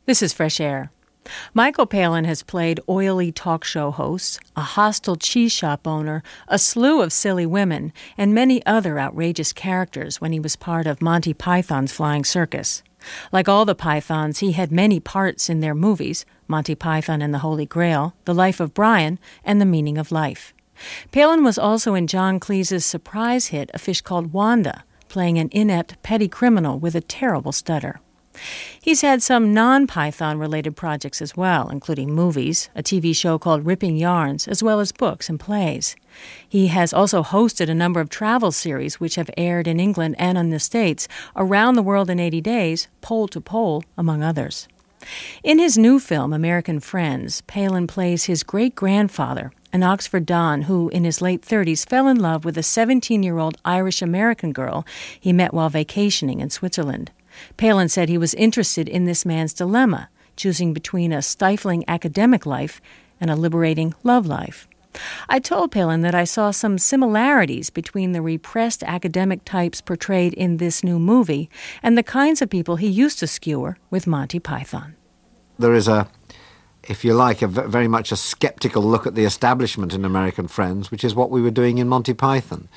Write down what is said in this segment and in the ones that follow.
This is Fresh Air. Michael Palin has played oily talk show hosts, a hostile cheese shop owner, a slew of silly women, and many other outrageous characters when he was part of Monty Python's Flying Circus. Like all the Pythons, he had many parts in their movies, Monty Python and the Holy Grail, The Life of Brian, and The Meaning of Life. Palin was also in John Cleese's surprise hit, A Fish Called Wanda, playing an inept petty criminal with a terrible stutter. He's had some non-Python-related projects as well, including movies, a TV show called Ripping Yarns, as well as books and plays. He has also hosted a number of travel series which have aired in England and in the States, Around the World in 80 Days, Pole to Pole, among others. In his new film, American Friends, Palin plays his great-grandfather, an Oxford Don who, in his late 30s, fell in love with a 17-year-old Irish-American girl he met while vacationing in Switzerland. Palin said he was interested in this man's dilemma, choosing between a stifling academic life and a liberating love life. I told Palin that I saw some similarities between the repressed academic types portrayed in this new movie and the kinds of people he used to skewer with Monty Python. There is if you like, very much a sceptical look at the establishment in American Friends, which is what we were doing in Monty Python.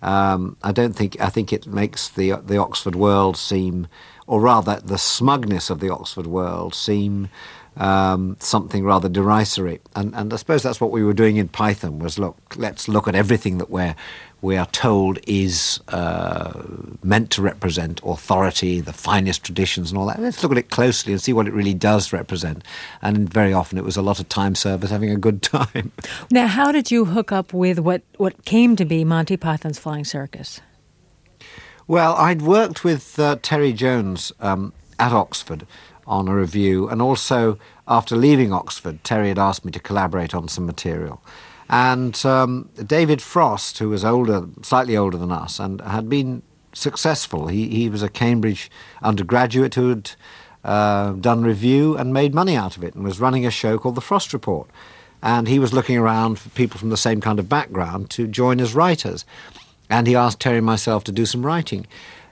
I think it makes the Oxford world seem, or rather the smugness of the Oxford world seem something rather derisory. And I suppose that's what we were doing in Python, was let's look at everything that we are told is meant to represent authority, the finest traditions and all that. Let's look at it closely and see what it really does represent. And very often it was a lot of time servers having a good time. Now, how did you hook up with what came to be Monty Python's Flying Circus? Well, I'd worked with Terry Jones at Oxford on a review, and also after leaving Oxford, Terry had asked me to collaborate on some material. And David Frost, who was slightly older than us, and had been successful. He was a Cambridge undergraduate who had done review and made money out of it, and was running a show called The Frost Report. And he was looking around for people from the same kind of background to join as writers. And he asked Terry and myself to do some writing.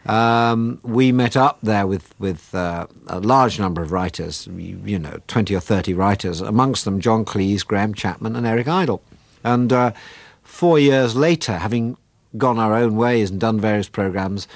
We met up there with a large number of writers, 20 or 30 writers, amongst them John Cleese, Graham Chapman and Eric Idle. And 4 years later, having gone our own ways and done various programmes,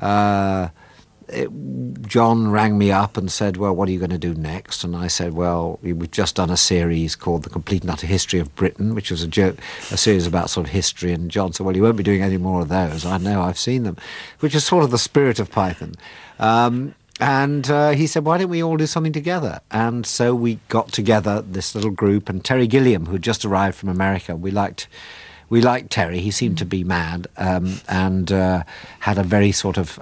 John rang me up and said, well, what are you going to do next? And I said, well, we've just done a series called The Complete and Utter History of Britain, which was a series about sort of history. And John said, well, you won't be doing any more of those. I know, I've seen them, which is sort of the spirit of Python. And he said, why don't we all do something together? And so we got together, this little group, and Terry Gilliam, who had just arrived from America. We liked Terry. He seemed to be mad, and had a very sort of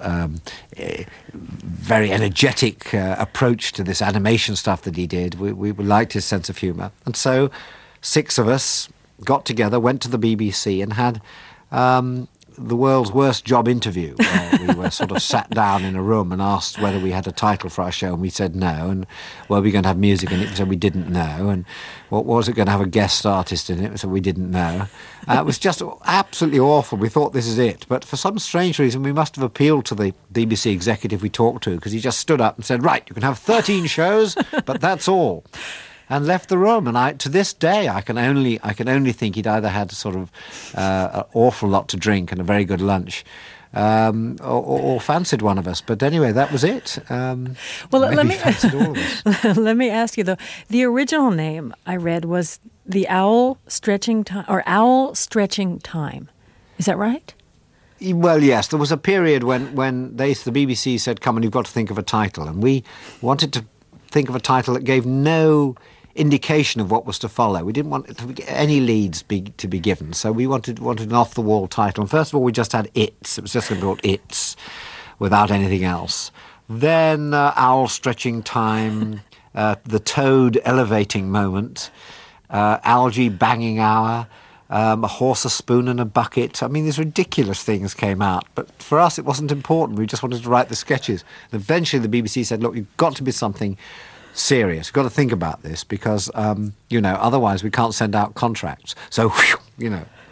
very energetic approach to this animation stuff that he did. We liked his sense of humour. And so 6 of us got together, went to the BBC and had the world's worst job interview, where we were sort of sat down in a room and asked whether we had a title for our show, and we said no, and were we going to have music in it? We said we didn't know, and what was it going to have a guest artist in it? We said we didn't know. It was just absolutely awful. We thought this is it, but for some strange reason we must have appealed to the BBC executive we talked to, because he just stood up and said, right, you can have 13 shows, but that's all. And left the room. And to this day, I can only think he'd either had sort of an awful lot to drink and a very good lunch, or fancied one of us. But anyway, that was it. Well, let me fancied all of us. Let me ask you though. The original name I read was the Owl Stretching Time, or Owl Stretching Time. Is that right? Well, yes. There was a period when the BBC said, "Come on, you've got to think of a title," and we wanted to think of a title that gave no indication of what was to follow. We didn't want any leads to be given, so we wanted an off-the-wall title. And first of all, we just had It's. It was just going to be called It's, without anything else. Then Owl Stretching Time, The Toad Elevating Moment, Algae Banging Hour, A Horse, a Spoon and a Bucket. I mean, these ridiculous things came out, but for us it wasn't important. We just wanted to write the sketches. And eventually the BBC said, look, you've got to be something serious. We've got to think about this, because, otherwise we can't send out contracts. So,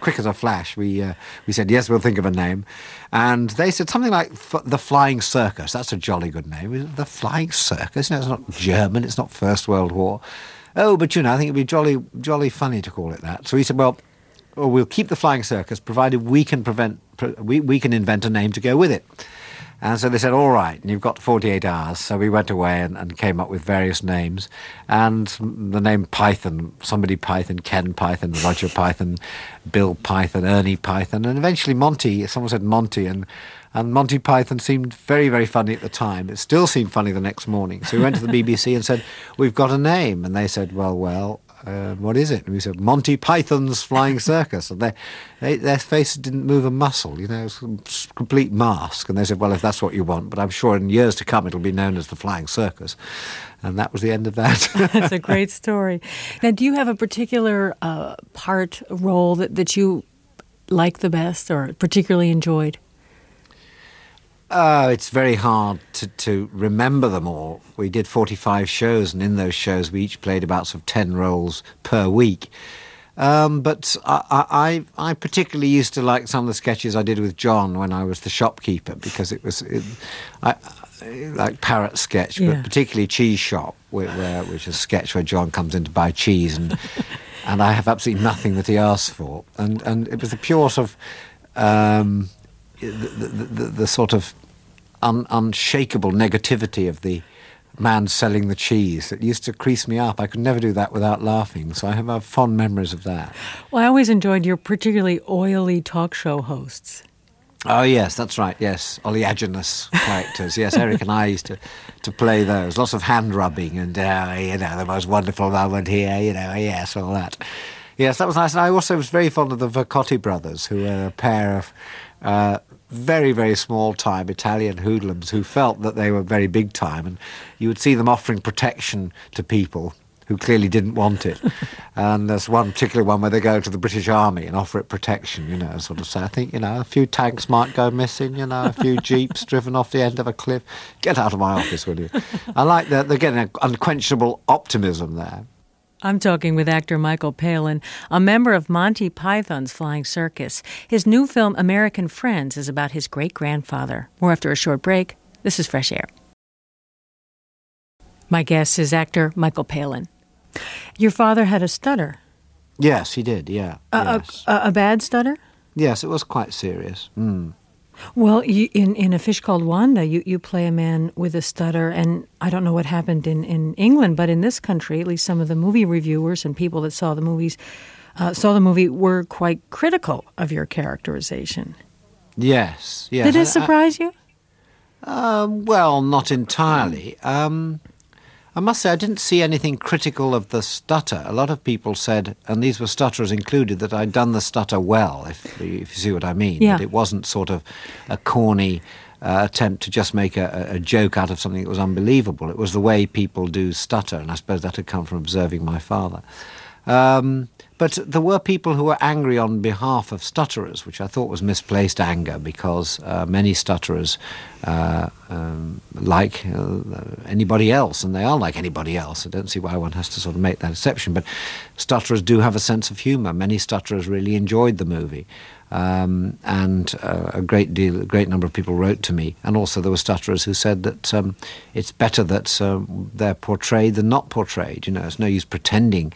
quick as a flash, we said, yes, we'll think of a name. And they said something like The Flying Circus. That's a jolly good name. The Flying Circus? It's not German, it's not First World War. Oh, but I think it'd be jolly funny to call it that. So we said, well, we'll keep The Flying Circus, provided we can we can invent a name to go with it. And so they said, all right, and you've got 48 hours. So we went away and came up with various names. And the name Python, somebody Python, Ken Python, Roger Python, Bill Python, Ernie Python, and eventually Monty. Someone said Monty, and Monty Python seemed very, very funny at the time. It still seemed funny the next morning. So we went to the BBC and said, we've got a name. And they said, well, what is it? And we said, Monty Python's Flying Circus. And their faces didn't move a muscle, it was a complete mask. And they said, well, if that's what you want, but I'm sure in years to come it'll be known as the Flying Circus. And that was the end of that. That's a great story. Now, do you have a particular role that you like the best or particularly enjoyed? It's very hard to remember them all. We did 45 shows, and in those shows we each played about sort of 10 roles per week. But I particularly used to like some of the sketches I did with John when I was the shopkeeper, because I like Parrot sketch, but particularly Cheese Shop, which is a sketch where John comes in to buy cheese, and I have absolutely nothing that he asks for, and it was the pure sort of the sort of unshakable negativity of the man selling the cheese that used to crease me up. I could never do that without laughing, so I have fond memories of that. Well, I always enjoyed your particularly oily talk show hosts. Oh, yes, that's right, yes. Oleaginous characters. Yes, Eric and I used to play those. Lots of hand-rubbing and, the most wonderful moment here, yes, all that. Yes, that was nice. And I also was very fond of the Vercotti brothers, who were a pair of very, very small-time Italian hoodlums who felt that they were very big-time, and you would see them offering protection to people who clearly didn't want it. And there's one particular one where they go to the British Army and offer it protection, sort of say, I think, a few tanks might go missing, a few jeeps driven off the end of a cliff. Get out of my office, will you? I like that they're getting an unquenchable optimism there. I'm talking with actor Michael Palin, a member of Monty Python's Flying Circus. His new film, American Friends, is about his great-grandfather. More after a short break. This is Fresh Air. My guest is actor Michael Palin. Your father had a stutter. Yes, he did, yeah. Yes. A bad stutter? Yes, it was quite serious. Well, in A Fish Called Wanda, you play a man with a stutter, and I don't know what happened in England, but in this country, at least some of the movie reviewers and people that saw the movie were quite critical of your characterization. Yes. Did it surprise you? Well, not entirely. I must say I didn't see anything critical of the stutter. A lot of people said, and these were stutterers included, that I'd done the stutter well, if you see what I mean. Yeah. That it wasn't sort of a corny attempt to just make a joke out of something that was unbelievable. It was the way people do stutter, and I suppose that had come from observing my father. But there were people who were angry on behalf of stutterers, which I thought was misplaced anger, because many stutterers like anybody else, and they are like anybody else. I don't see why one has to sort of make that exception. But stutterers do have a sense of humour. Many stutterers really enjoyed the movie. And a great number of people wrote to me. And also there were stutterers who said that it's better that they're portrayed than not portrayed. It's no use pretending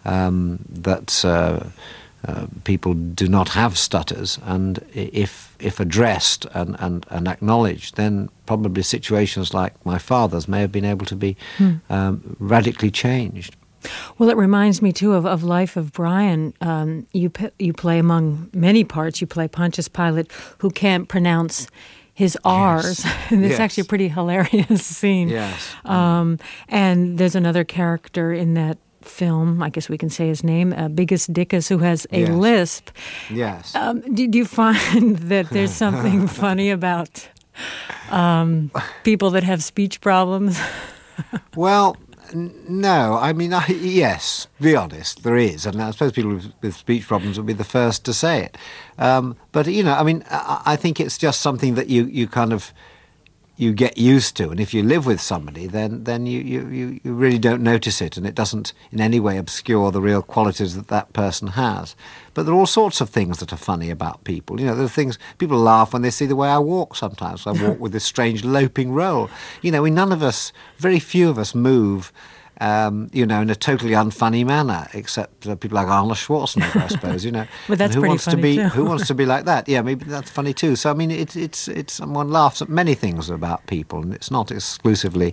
that people do not have stutters. And if addressed and acknowledged, then probably situations like my father's may have been able to be radically changed. Well, it reminds me, too, of Life of Brian. You play, among many parts, you play Pontius Pilate, who can't pronounce his R's. Yes. And it's Yes. actually a pretty hilarious scene. Yes. And there's another character in that film, I guess we can say his name, Biggest Dickus, who has a Yes. lisp. Yes. Do you find that there's something funny about people that have speech problems? Well, no. I mean, yes, to be honest, there is. And I suppose people with speech problems would be the first to say it. But, I mean, I think it's just something that you kind of... you get used to. And if you live with somebody, then you really don't notice it, and it doesn't in any way obscure the real qualities that person has. But there are all sorts of things that are funny about people. You know, there are things, people laugh when they see the way I walk sometimes. I walk with this strange loping roll. You know, very few of us move in a totally unfunny manner, except people like Arnold Schwarzenegger, I suppose, you know. But that's pretty funny too. Who wants to be like that? Yeah, maybe that's funny too. So, I mean, one laughs at many things about people, and it's not exclusively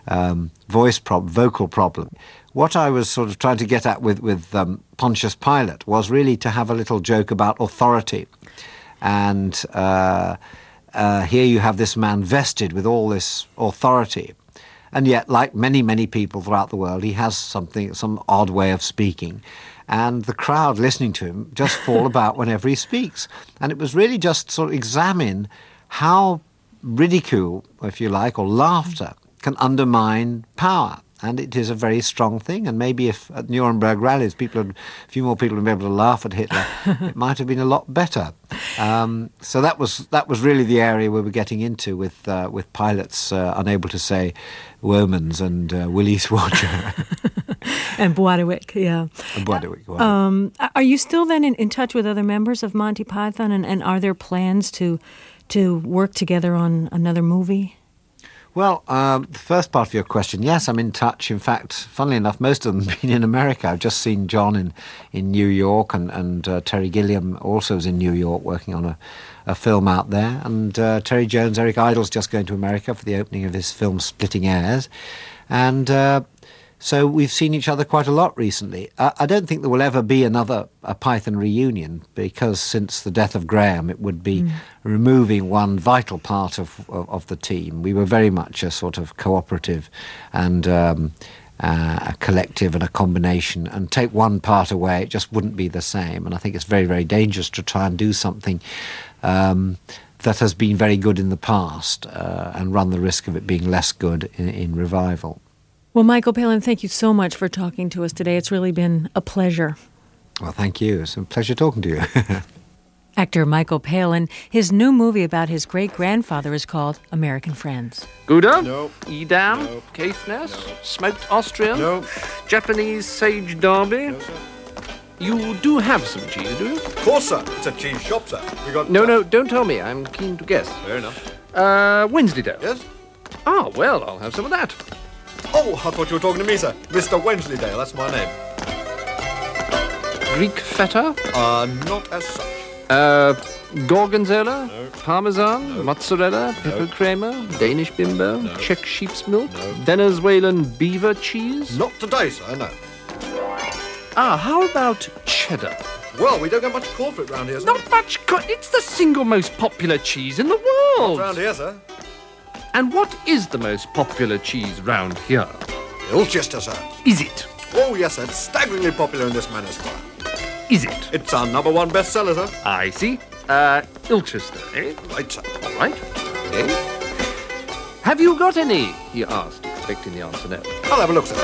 vocal problem. What I was sort of trying to get at with Pontius Pilate was really to have a little joke about authority. And here you have this man vested with all this authority. And yet, like many, many people throughout the world, he has some odd way of speaking. And the crowd listening to him just fall about whenever he speaks. And it was really just sort of examine how ridicule, if you like, or laughter can undermine power. And it is a very strong thing. And maybe if at Nuremberg rallies a few more people had been able to laugh at Hitler, it might have been a lot better. So that was really the area we were getting into with Pilate's unable to say Womans and Willie's Watcher. And Boadewick, yeah. And Boadewick. Are you still then in touch with other members of Monty Python? And are there plans to work together on another movie? Well, the first part of your question, yes, I'm in touch. In fact, funnily enough, most of them have been in America. I've just seen John in New York, and Terry Gilliam also is in New York working on a film out there. And Terry Jones, Eric Idle's just going to America for the opening of his film Splitting Heirs. And so we've seen each other quite a lot recently. I don't think there will ever be a Python reunion, because since the death of Graham, it would be removing one vital part of the team. We were very much a sort of cooperative and a collective and a combination, and take one part away, it just wouldn't be the same. And I think it's very, very dangerous to try and do something that has been very good in the past and run the risk of it being less good in revival. Well, Michael Palin, thank you so much for talking to us today. It's really been a pleasure. Well, thank you. It's a pleasure talking to you. Actor Michael Palin, his new movie about his great-grandfather is called American Friends. Gouda? No. Edam? No. Caithness? No. Smoked Austrian? No. Japanese sage derby? No, sir. You do have some cheese, do you? Of course, sir. It's a cheese shop, sir. We got... No, don't tell me. I'm keen to guess. Fair enough. Wensleydale? Yes? Ah, well, I'll have some of that. Oh, I thought you were talking to me, sir. Mr. Wensleydale, that's my name. Greek feta? Not as such. Gorgonzola? No. Parmesan? No. Mozzarella? Pepper No. creamer? Danish bimbo? No. Czech sheep's milk? No. Venezuelan beaver cheese? Not today, sir, no. Ah, how about cheddar? Well, we don't get much call for it round here, sir. Not much. It's the single most popular cheese in the world. Round here, sir. And what is the most popular cheese round here? Ilchester, sir. Is it? Oh, yes, sir. It's staggeringly popular in this manor, squire. Is it? It's our #1 bestseller, sir. I see. Ilchester, eh? Right, sir. All right. Okay. Have you got any? He asked, expecting the answer no. I'll have a look, sir.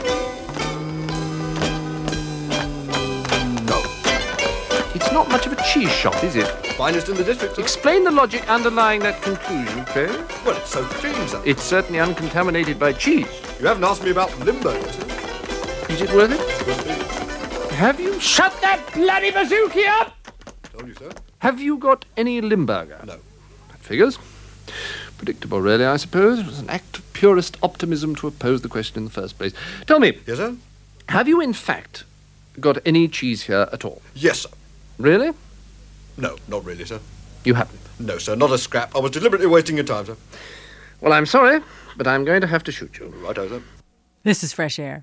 No. It's not much of a cheese shop, is it? Finest in the district, sir. Explain the logic underlying that conclusion, pray. Well, it's so clean, sir. It's certainly uncontaminated by cheese. You haven't asked me about Limburger, sir. Is it worth it? Have you... Shut that bloody bazooki up! Told you, sir. Have you got any Limburger? No. That figures. Predictable, really, I suppose. It was an act of purest optimism to oppose the question in the first place. Tell me, Yes, sir? have you in fact got any cheese here at all? Yes, sir. Really? No, not really, sir. You haven't. No, sir, not a scrap. I was deliberately wasting your time, sir. Well, I'm sorry, but I'm going to have to shoot you. Righto, sir. This is Fresh Air.